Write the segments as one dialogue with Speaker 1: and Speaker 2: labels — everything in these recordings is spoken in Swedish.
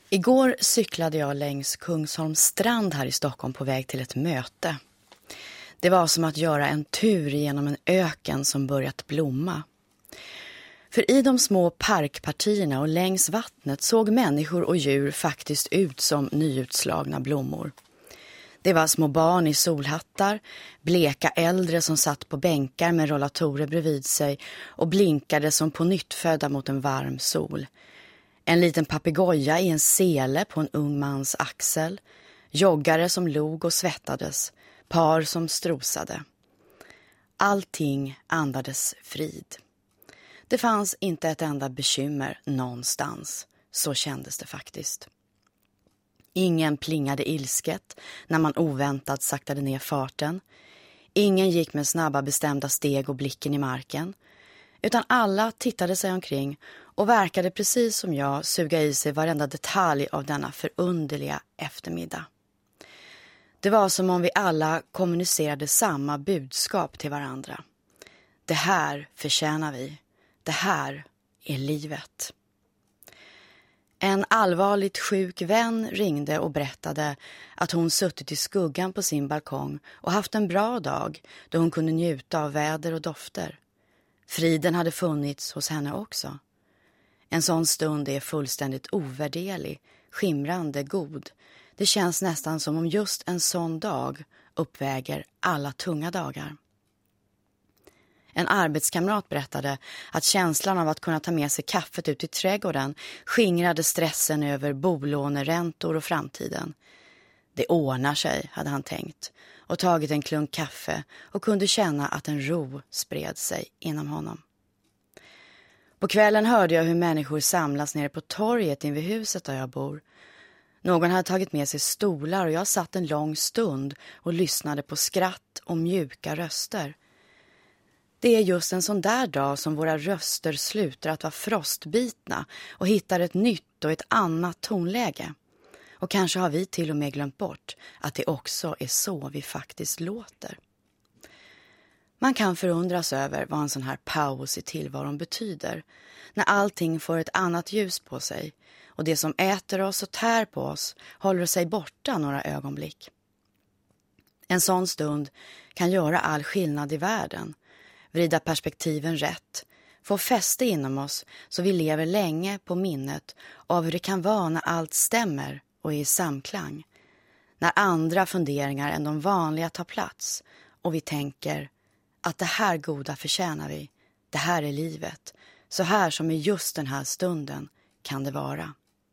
Speaker 1: Igår cyklade jag längs Kungsholms strand här i Stockholm på väg till ett möte. Det var som att göra en tur genom en öken som börjat blomma. För i de små parkpartierna och längs vattnet såg människor och djur faktiskt ut som nyutslagna blommor. Det var små barn i solhattar, bleka äldre som satt på bänkar med rollatorer bredvid sig och blinkade som på nyttfödda mot en varm sol. En liten papegoja i en sele på en ung mans axel, joggare som log och svettades, par som strosade. Allting andades frid. Det fanns inte ett enda bekymmer någonstans, så kändes det faktiskt. Ingen plingade ilsket när man oväntat saktade ner farten. Ingen gick med snabba bestämda steg och blicken i marken. Utan alla tittade sig omkring och verkade precis som jag suga i sig varenda detalj av denna förunderliga eftermiddag. Det var som om vi alla kommunicerade samma budskap till varandra. Det här förtjänar vi. Det här är livet. En allvarligt sjuk vän ringde och berättade att hon suttit i skuggan på sin balkong och haft en bra dag då hon kunde njuta av väder och dofter. Friden hade funnits hos henne också. En sån stund är fullständigt ovärderlig, skimrande god. Det känns nästan som om just en sån dag uppväger alla tunga dagar. En arbetskamrat berättade att känslan av att kunna ta med sig kaffet ut i trädgården skingrade stressen över bolåneräntor och framtiden. Det ordnar sig, hade han tänkt, och tagit en klunk kaffe och kunde känna att en ro spred sig inom honom. På kvällen hörde jag hur människor samlas nere på torget invid huset där jag bor. Någon hade tagit med sig stolar och jag satt en lång stund och lyssnade på skratt och mjuka röster. Det är just en sån där dag som våra röster slutar att vara frostbitna och hittar ett nytt och ett annat tonläge. Och kanske har vi till och med glömt bort att det också är så vi faktiskt låter. Man kan förundras över vad en sån här paus i tillvaron betyder. När allting får ett annat ljus på sig och det som äter oss och tär på oss håller sig borta några ögonblick. En sån stund kan göra all skillnad i världen. Vrida perspektiven rätt, få fäste inom oss så vi lever länge på minnet av hur det kan vara när allt stämmer och är i samklang. När andra funderingar än de vanliga tar plats och vi tänker att det här goda förtjänar vi, det här är livet, så här som i just den här stunden kan det vara.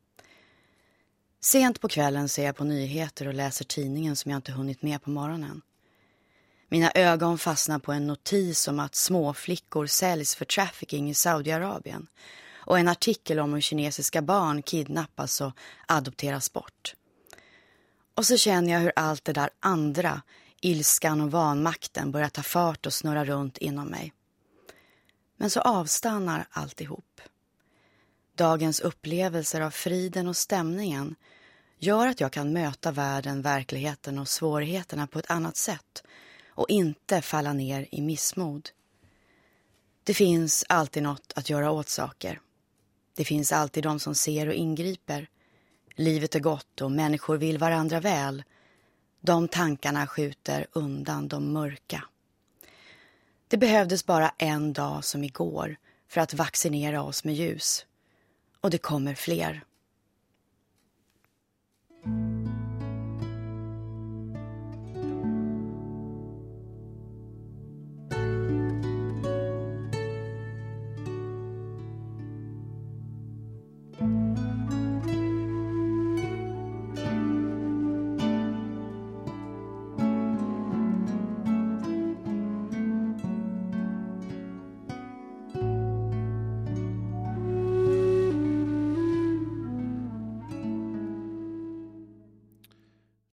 Speaker 1: Sent på kvällen ser jag på nyheter och läser tidningen som jag inte hunnit med på morgonen. Mina ögon fastnar på en notis om att småflickor säljs för trafficking i Saudiarabien och en artikel om hur kinesiska barn kidnappas och adopteras bort. Och så känner jag hur allt det där andra, ilskan och vanmakten börjar ta fart och snurra runt inom mig. Men så avstannar alltihop. Dagens upplevelser av friden och stämningen gör att jag kan möta världen, verkligheten och svårigheterna på ett annat sätt och inte falla ner i missmod. Det finns alltid något att göra åt saker. Det finns alltid de som ser och ingriper. Livet är gott och människor vill varandra väl. De tankarna skjuter undan de mörka. Det behövdes bara en dag som igår för att vaccinera oss med ljus. Och det kommer fler.